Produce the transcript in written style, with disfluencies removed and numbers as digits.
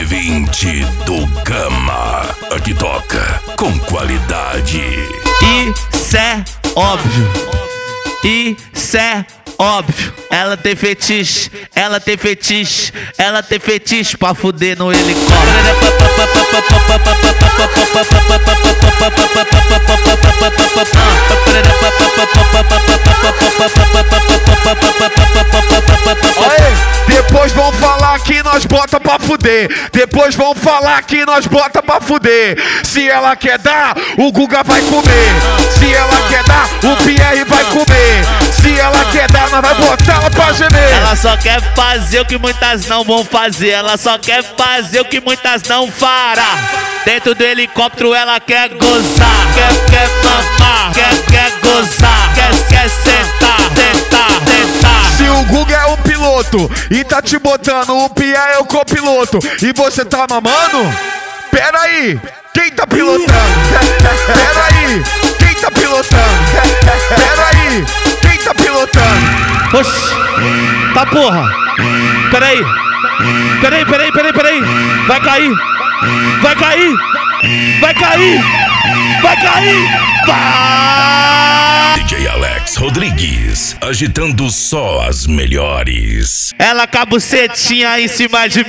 P20 do Gama. Aqui toca com qualidade. Isso é óbvio. Isso é óbvio. Ela tem fetiche, ela tem fetiche, ela tem fetiche pra fuder no helicóptero. Depois vão falar que nós bota pra fuder. Depois vão falar que nós bota pra fuder. Se ela quer dar, o Guga vai comer. Se ela quer dar, o Pierre vai comer. Se ela quer dar, nós vai botar ela pra gemer. Ela só quer fazer o que muitas não vão fazer. Ela só quer fazer o que muitas não fará. Dentro do helicóptero ela quer gozar. Quer mamar, quer gozar. Quer sentar, tentar. Se o Guga é o piloto e tá te botando, o Pierre é o copiloto e você tá mamando? Pera aí, quem tá pilotando? Pera aí, quem tá pilotando? Pera aí, quem tá pilotando? Oxi, tá porra. Peraí. Vai cair. DJ Alex Rodrigues, agitando só as melhores. Ela com a bucetinha em cima de mim.